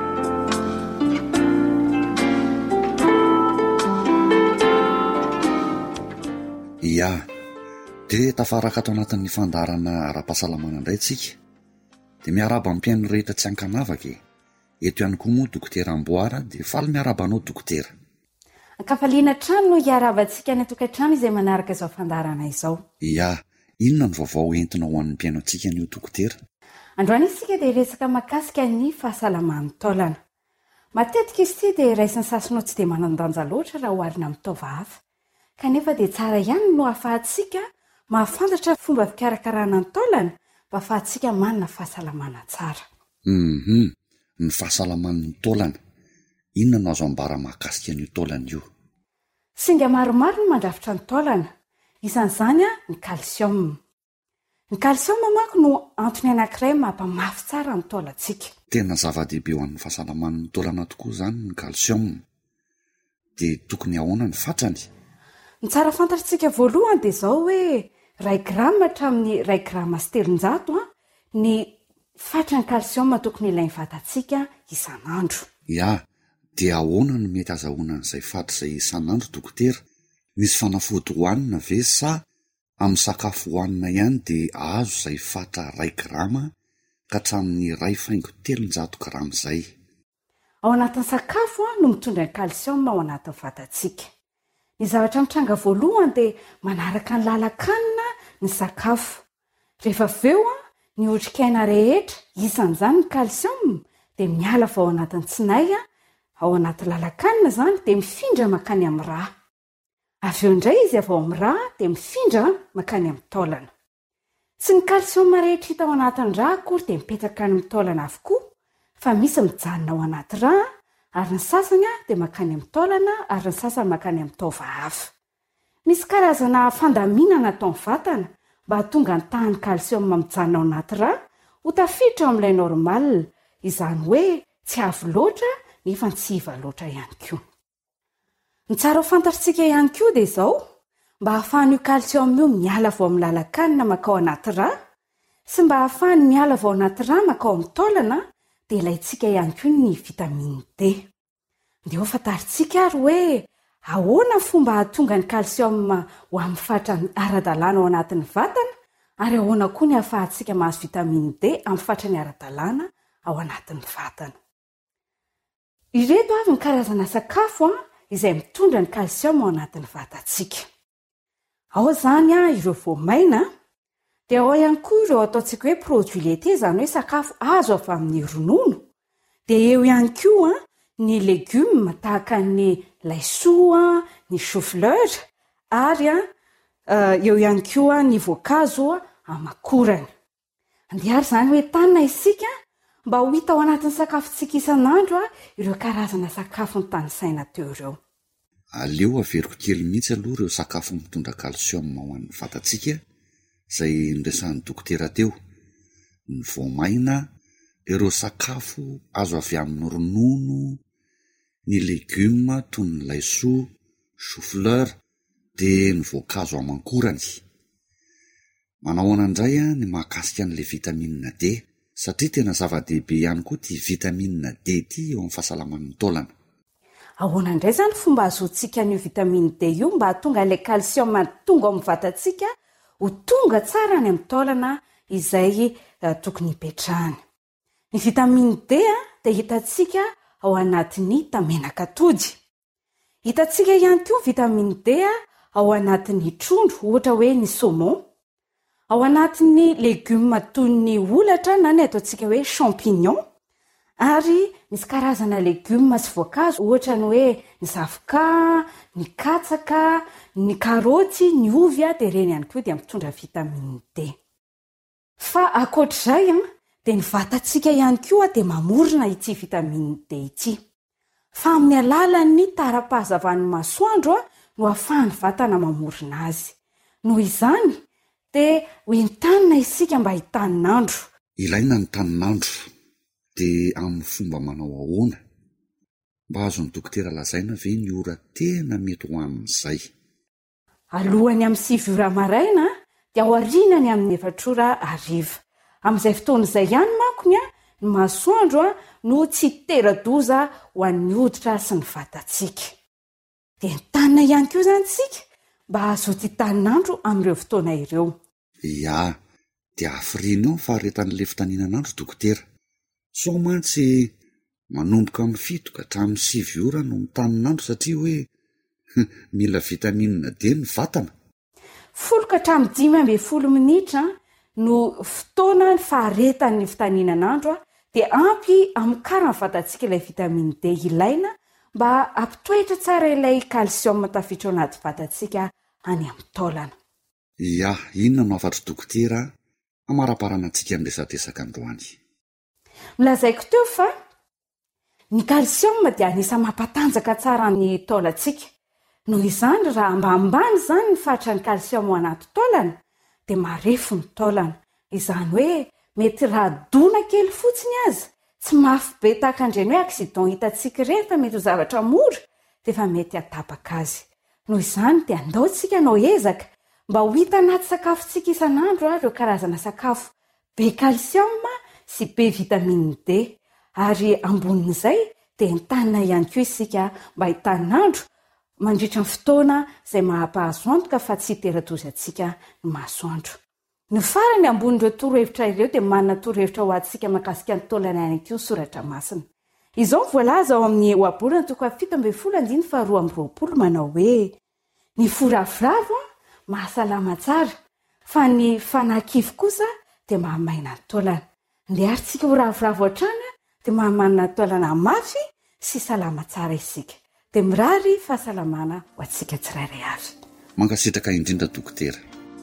Ia, dia tafaraka ato anatin'ny fandarana ara-pahasalamana indray tsika dia miaraba amin'ny mpiaino rehetra tsy ankanavaka eto ihany koa moa dokotera Amboara dia faly miaraba anao dokotera. Kafaliana trano no hiarabantsika ny tokantrano izay manaraka izao fandarana izao. Ia, inona ny vaovao entina ho an'ny mpiaino antsika an'io dokotera? Androany isika dia resaka mahakasika ny fahasalaman'ny taolana. Matetika izy ity dia raisin'ny sasinao tsy dia manandanja loatra raha oharina amin'ny taova hafa. Kanefa dia tsara ihany no ahafahantsika mahafantatra fomba fikarakarana ny taolana mba ahafahantsika manana fahasalamana tsara. Ny fahasalaman'ny taolana. Inona no azo ambara mahakasika an'io taolana io? Singa maromaro no mandrafitra ny taolana. Isan'izany ny calcium. Ny calcium manko no antony anankiray mampamafy tsara ny taolantsika. Tena zava-dehibe ho an'ny fahasalaman'ny taolana tokoa izany ny calcium. Dia tokony ahoana ny fatrany? Ny tsara fantatritsika voalohany dia izao hoe 2 grama hatramin'ny 2 grama sy 300 ny fatran'ny calcium tokony ilain'ny vatantsika isan'andro. Ia, dia ahoana no mety azahoana an'izay fatra izay isan'andro dokotera? Misy fanafody hohanina ve sa amin'ny sakafo hohanina ihany dia azo izay fatra 2 grama ka hatramin'ny 2,300 grama izay? Ao anatin'ny sakafo no mitondra ny calcium ao anatin'ny vatantsika. Ny zavatra mitranga voalohany dia manaraka ny lalakanina ny sakafo. Rehefa aveo ny otrikaina rehetra isan'izany ny calcium dia miala avy ao anatin'ny tsinay ao anaty lalakanina izany dia mifindra makany amin'ny rà. Aveo indray izy avy ao amin'ny rà dia mifindra makany amin'ny taolana. Tsy ny calcium rehetra hita ao anatin'ny rà akory dia mipetraka any amin'ny taolana avokoa, fa misy mijanona ao anaty rà ary ny sasany dia makany amin'ny taolana ary ny sasany makany amin'ny taova hafa. Misy karazana fandaminana ataon'ny vatana mba hahatonga ny tahan'ny calcium mijanona ao anaty rà ho tafiditra amin'ilay normal, izany hoe tsy avo loatra nefa tsy iva loatra ihany koa. Ny tsara ho fantatritsika ihany koa dia izao, mba hahafahan'io calcium io miala vao amin'ny lalakanina makao anaty rà sy mba hahafahany miala vao anaty rà makao amin'ny taolana dia ilaintsika ihany koa ny vitamine D. Dia ho fantaritsika ary hoe ahoana fomba hahatonga ny calcium ho amin'ny fatrany ara-dalàna ao anatin'ny vatana ary ahoana koa ny ahafahantsika mahazo vitamine D amin'ny fatrany ara-dalàna ao anatin'ny vatana. Ireto avy ny karazana sakafo izay mitondra ny calcium ao anatin'ny vatantsika. Ao izany ireo voamaina, dia ao ihany koa ireo ataontsika hoe produits laitiers, izany hoe sakafo azo avy amin'ny ronono. Dia eo ihany koa ny légumes tahaka ny laisoa, ny chou-fleur ary eo ihany koa ny voankazo amakorany. Andiary izany hoe tanina isika mba ho hita ao anatin'ny sakafontsika isan'andro ireo karazana sakafo ny tanisaina teo ireo. Aleo averiko kely mihitsy aloha ireo sakafo mitondra calcium ao an'ny vatantsika izay niresahan'ny dokotera teo. Ny voamaina, ireo sakafo azo avy amin'ny ronono, ny légumes toy ny laisoa, chou-fleur dia ny voankazo amankorany. Manao an'indray ny mahakasika an'ilay vitamine D, satria tena zava-dehibe ihany koa ty vitamine D ty eo amin'ny fahasalaman'ny taolana. Ahoana indray izany fomba azotsika ny vitamine D io mba hahatonga ilay calcium tonga ao amin'ny vatantsika ho tonga tsara any amin'ny taolana izay tokony hipetrahany. Ny vitamine D dia hitantsika ao anatin'ny tamenakatody. Hitantsika ihany koa vitamine D ao anatin'ny trondro, ohatra hoe ny saumon. Ao anatin'ny légumes toy ny olatra na ny ataontsika hoe champignon. Ary misy karazana légumes sy voankazo, ohatra ny hoe ny zavoka, ny katsaka, ny karaoty, ny ovy dia ireny ihany koa dia mitondra vitamine D. Fa ankoatr'izay dia ny vatantsika ihany koa dia mamorona ity vitamine D ity. Fa amin'ny alalan'ny tara-pahazavan'ny masoandro no ahafahan'ny vatana mamorona azy. Noho izany dia hoentanina isika mba hitanin'andro. Ilaina ny tanin'andro. Dia amin'ny fomba manao ahoana? Mba azon'ny dokotera lazaina ve ny ora tena mety ho amin'izay? alohany amin'ny 7 ora maraina dia aoarinany amin'ny 4 ora ariva. Amin'izay fotoana izay ihany mankony a ny masoandro a no tsy tera-doza ho an'ny hoditra sy ny vatantsika. Dia nytanina ihany koa zany tsika mba azoty taninandro amin'ireo fotoana ireo. Ia, dia hafirina ao faharetan'le fitaninanandro dokotera. So mantsy manomboka amin'ny 7 ka hatramin'ny 7 ora no mitaninandro satria hoe mila vitamina D ny vatana. 10 ka hatramin'ny 15 minitra no fotoana ny faharetan'ny fitaninanandro dia ampy amokara ny vatantsika ilay vitamina D ilaina mba ampitoetra tsara ilay calcium tafiditra ao anaty vatantsika any amin'ny taolana. Ia, inona no afatry dokotera amaraparana antsika ny resadresaka androany. Milazaiko teo fa ny calcium dia anisany mampatanjaka tsara ny taolantsika. Noho izany raha ambanimbany zany ny fatra ny calcium ao anaty taolana dia marefo ny taolana. Izany hoe mety raha dona kely fotsiny aza, tsy mafy be tahaka andreny hoe accident hitantsika rehefa mety ho zavatra mora dia efa mety hatapaka azy. Noho izany dia andaontsika nao ezaka mba ho hita anaty sakafontsika isan'andro ireo karazana sakafo be calcium sy be vitamine D, ary ambonin'izay dia entanina ihany koa isika mba hitan'andro mandritra ny fotoana izay mahampahazo antoka fa tsy tera-doza antsika ny masoandro. Ny farany ambonin'ireo torohevitra ireo dia manana torohevitra ho antsika mahakasika ny taolana ihany koa soratra masina. Izao voalaza ao amin'ny ohabolana 7:22 manao hoe ny foravoravo mahasalama tsara fa ny fanakivo kosa dia mahamaina ny taolana. Ndeharintsika ho ravoravo hatrany dia mahamanana ny taolana mafy sy salama tsara isika. Dia mirary fahasalamana ho antsika tsirairay avy. Mankasitraka indrindra dokotera.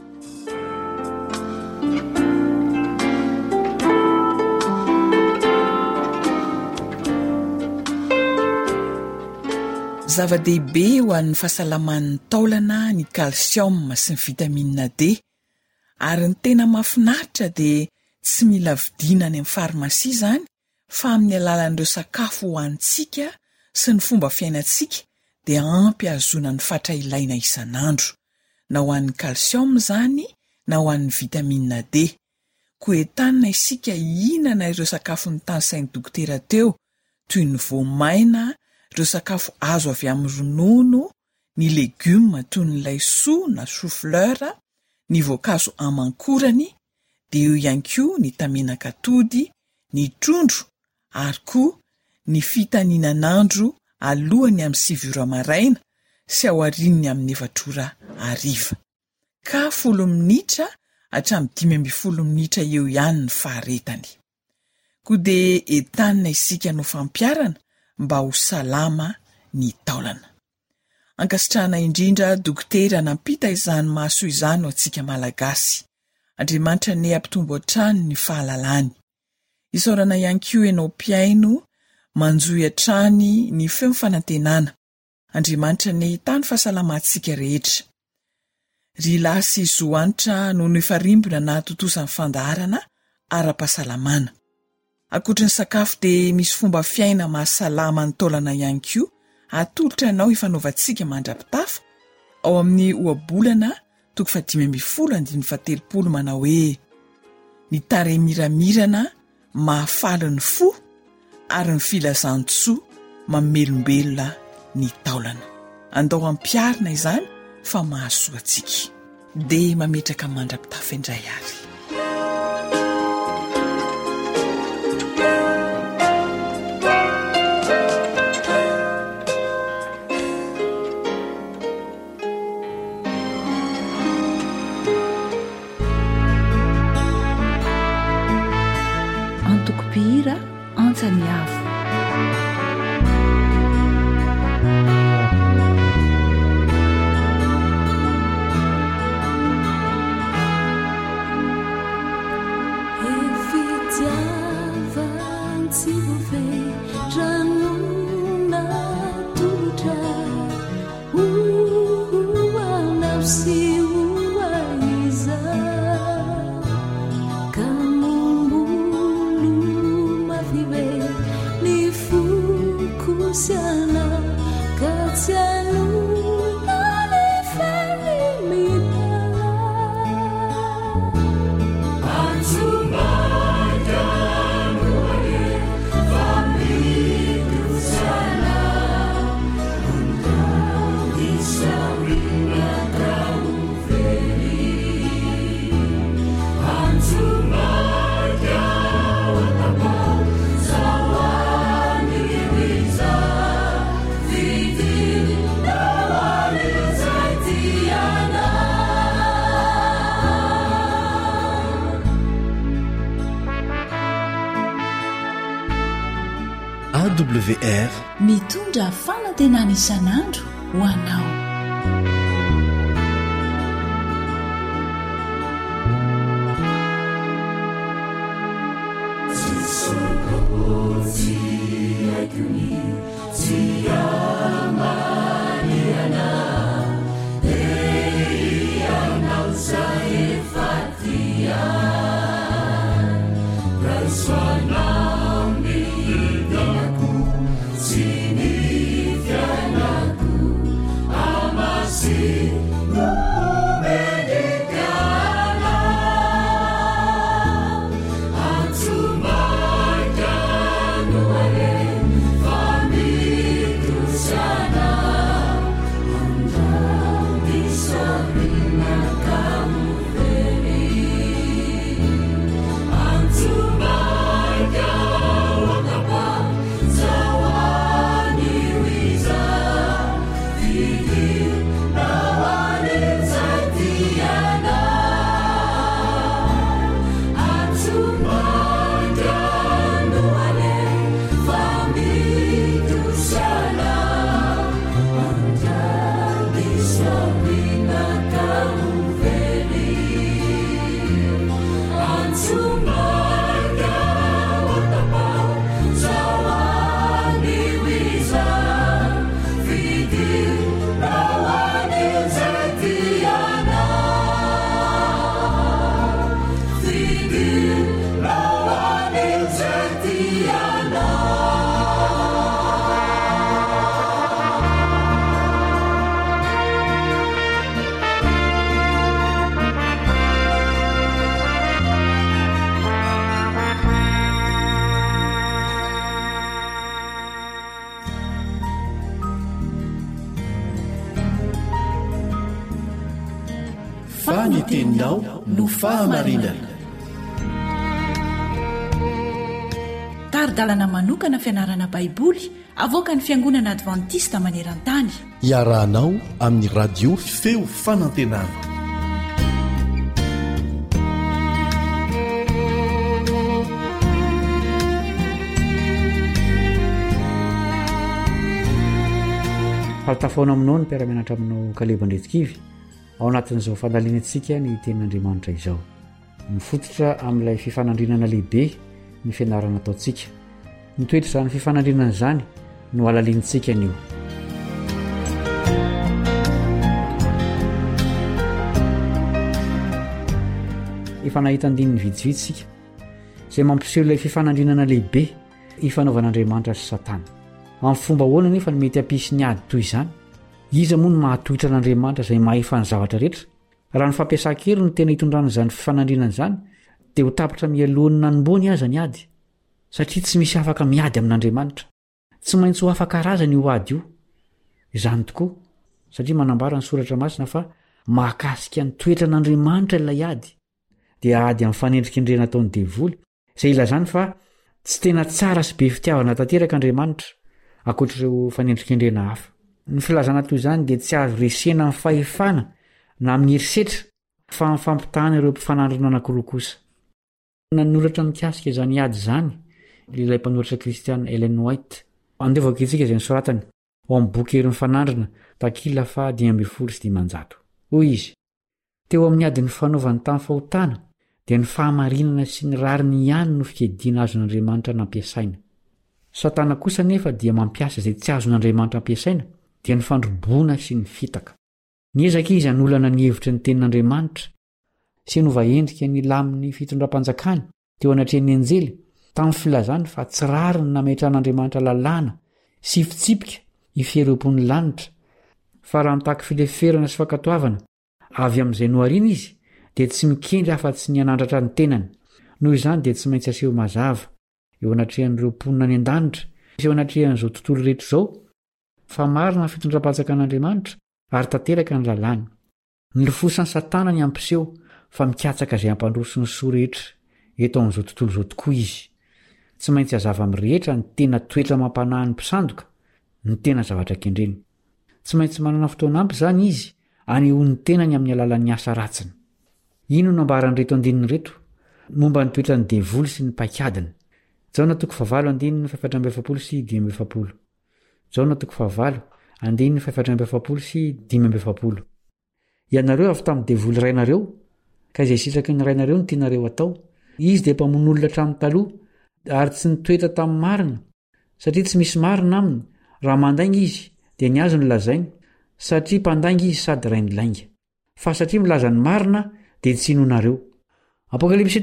Zava-dehibe ho an'ny fahasalaman'ny taolana ny calcium sy ny vitamina D, ary ny tena mahafinaritra dia tsy mila vidiana any amin'ny farmasia izany fa amin'ny alalan'ireo sakafo ho antsika sy ny fomba fiainantsika dia ampy ahazona ny fatra ilaina isan'andro, na ho an'ny calcium izany na ho an'ny vitamina D. Koa entanina isika ihinana ireo sakafo ny tanysain'ny dokotera teo toy ny voamaina, ireo sakafo azo avy amin'ny ronono, ny legioma toy ny laisoa na chou-fleur, ny voankazo amankorany, dia eo ihany koa ny tamenakatody, ny trondro, ary koa ny fitaninanandro alohany amin'ny 7 ora maraina sy aorininy amin'ny 4 ora ariva. Ka 10 minitra hatramin'ny 15 minitra eo ihany ny faharetany. Koa dia entanina isika no fampiarana mba ho salama ny taolana. Ankasitrahana indrindra dokotera nampita izany mahasoa izany ho antsika malagasy. Andriamanitra ne ampitombo hatrany ny fahalalany. Isaorana ihany koa ianao mpiaino manjoy hatrany ny feo fanantenana. Andriamanitra ne tany fahasalamantsika rehetra. Ry lasy zoanitra no nefarimbona na totosan'ny fandaharana ara-pahasalamana. Ankoatra ny sakafo dia misy fomba fiaina mahasalama ny taolana ihany koa atolotra ianao ifanaovantsika mandrapitafa ao amin'ny ohabolana 5:17 manao hoe ny taremiramirana mahafaly ny fo ary ny filazantsoa mamelombelona ny taolana. Andao ampiarina izany fa mahasoa antsika dia mametraka mandrapitafa indray ary. Antokopihira antsany avo. Ni awr mitondra fanantenana isan'andro ho anao. Faniteninao no fahamarinana. Taridalana manokana fianarana baiboly avoaka ny fiangonana advantista maneran-tany. Iarahanao amin'ny radio feo fanantenana. Faltafaona aminao ny mpiara-mianatra aminao Kalebandretikivy. Ao anatin'izao fandalinatsika ny tenin'Andriamanitra izao. Mifototra amin'ilay fifanandrinana lehibe ny fianarana ataontsika. Mitoetra izany fifanandrinana izany no alaliantsika anio. Efa nahita andininy vitsivitsika izay mampiseho ilay fifanandrinana lehibe ifanaovan'Andriamanitra sy Satana. Amin'ny fomba ahoana nefa ny mety hampisy ny ady toy izany? Iza moa no mahatohitra an'Andriamanitra izay mahefa ny zavatra rehetra? Raha ny fampiasa-kery no tena hitondrana izany fifanandrinana izany, dia ho tapitra mialohan'ny nanomboany aza ny ady, satria tsy misy afaka miady amin'Andriamanitra. Tsy maintsy ho afaka razany io ady io. Izany tokoa, satria manambara ny soratra masina fa mahakasika ny toetra an'Andriamanitra ilay ady, dia ady amin'ny fanendrikendrena ataon'ny devoly, izay ilazany fa tsy tena tsara sy be fitiavana tanteraka Andriamanitra ankoatr'ireo fanendrikendrena hafa. Ny filazana toy izany dia tsy azo resena amin'ny fahefana na amin'ny herisetra fa amin'ny fampitahana ireo mpifanandrina anankiroa kosa. Nanoratra mikasika izany ady izany ilay mpanoratra Kristiana Ellen White. Andevaka itsika izay nisoratany ao amin'ny boky Hery ny Fanandrina takila fa 520. Hoy izy: teo amin'ny adiny fanaovany tamin'ny fahotana dia ny fahamarinana sy ny rariny ihany no fikediana azon'Andriamanitra nampiasaina. Satana kosa nefa dia mampiasa izay tsy azon'Andriamanitra ampiasaina dia ny fandroboana sy ny fitaka. Niezaka izy hanolana ny hevitry ny tenin'Andriamanitra sy novaendrika ny lamin'ny fitondram-panjakany teo anatrehan'ny anjely tamin'ny filazany fa tsy rariny nametran'Andriamanitra lalàna sy fitsipika iferoam-pony lanitra, fa raha mitaky fileferana sy fankatoavana avy amin'izay nohariana izy dia tsy mikendry afa-tsy ny anandratra ny tenany. Noho izany dia tsy maintsy aseho mazava eo anatrehan'ireo mponina any an-danitra sy eo anatrehan'izao tontolo rehetra izao fa marina ny fitondram-panjakan'Andriamanitra ary tanteraka ny lalàna. Ny lofosany Satana ny ampiseho fa mikatsaka izay ampandroso ny soa rehetra eto amin'izao tontolo izao tokoa izy. Tsy maintsy hazava amin'ny rehetra ny tena toetra mampanahy ny mpisandoka, ny tena zavatra kendreny. Tsy maintsy manana fotoana ampy izany izy anehoany ny tenany amin'ny alalan'ny asa ratsiny. Ino no ambaran'ireto andininy reto momba ny toetra ny devoly sy ny paikadiny? jaona toko favalo andininy faefatra ambefapolo sy dimy ambefapolo jaona toko favalo andininy faefatra ambefapolo sy dimy ambefapolo ianareo avy tamin'ny devoly rainareo ka izay sitraky ny rainareo ny tianareo atao izy dia mpamonolona hatramin'ny taloha ary tsy nitoetra tamin'ny marina satria tsy misy marina aminy raha mandainga izy dia ny azo ny lazainy satria mpandainga izy sady rai ny lainga fa satria milaza ny marina dia tsy inonareo Apokalipsy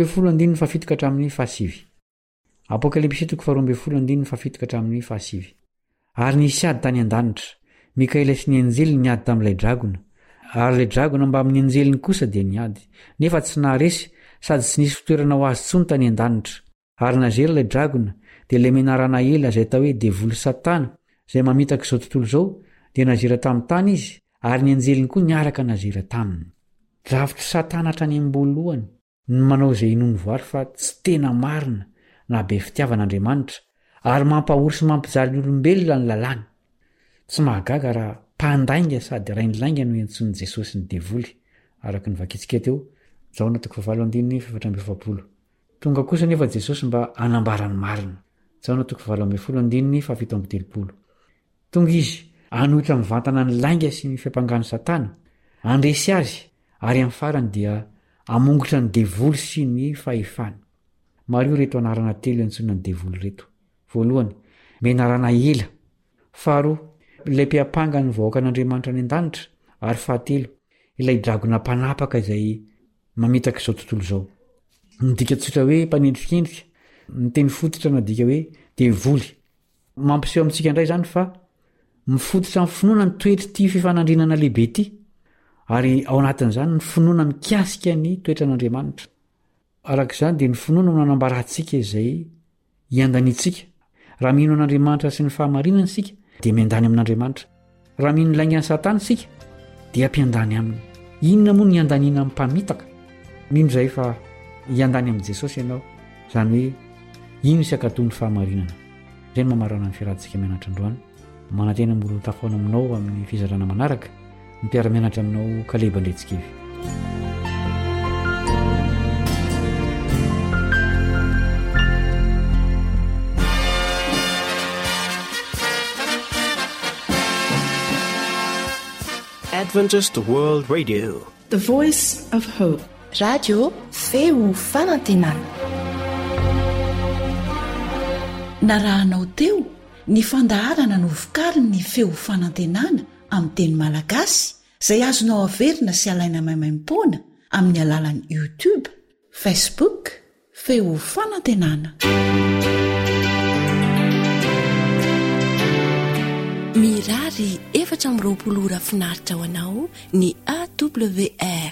4:7 Ary nisy ady tany an-danitra Mikaela sy ny anjely niady tamin'ilay dragona ary ilay dragona mba amin'ny anjeliny kosa dia niady nefa tsy naharesy sady tsy nisy fitoerana ho azy tsony tany an-danitra ary nazery ilay dragona dia ilay menarana ela izay atao hoe devoly satana izay mamitaka izao tontolo izao dia nazera tamin'ny tany izy ary ny anjeliny koa niaraka nazera taminy dravitry satana hatrany am-boalohany ny manao izay inony voary fa tsy tena marina na be fitiavan'Andriamanitra ary mampahory sy mampijaly ny olombelona ny lalàny tsy mahagaga raha mpandainga sady rai ny lainga no entsony Jesosy ny devoly araka ny vakitsika teo jaona 7:7 tonga kosa nefa Jesosy mba anambarany marina jaona 7:7 tonga izy anohitra mivantana ny lainga sy ny fiampangano satana andresy azy ary amin'ny farany dia amongotra ny devoly sy ny fahefany Mario reto anarana telo entsona ny devoly reto voalohany menarana ela faharoa ilay mpiampanga ny vahoaka an'Andriamanitra any an-danitra ary fahatelo ilay dragona mpanapaka izay mamitaka izao tontolo izao ny dika tsotra hoe mpanendrikendrika ny teny fototra na dika hoe devoly mampiseho amintsika indray zany fa mifototra amin'ny finoana ny toetry ty fifanandrinana lehibe ty ary ao anatin'izany ny finoana mikasika ny toetra an'Andriamanitra arak'izany dia ny finoana no nanambarantsika izay iandanitsika raha mino an'Andriamanitra sy ny fahamarinana isika dia miandany amin'Andriamanitra raha mino laingany satana isika dia ampiandany aminy inona moa ny iandaniana amin'ny mpamitaka mino izay fa iandany amin'i Jesosy ianao izany hoe ino sy ankatoy ny fahamarinana izay ny mamarana ny fiarahantsika mianatra androany manantena molo tafoana aminao amin'ny fizarana manaraka ny mpiara-mianatra aminao Kaleba Ndretsikivy Adventist World Radio, The Voice of Hope. Radio feo fanantenana. Narahanao teo ny fandaharana no vokariny ny feo fanantenana amin'ny teny malagasy izay azonao averina sy alaina maimaimpoana amin'ny alalan'ny YouTube, Facebook, feo fanantenana. Mirary 420 ora finaritra ho anao ny AWR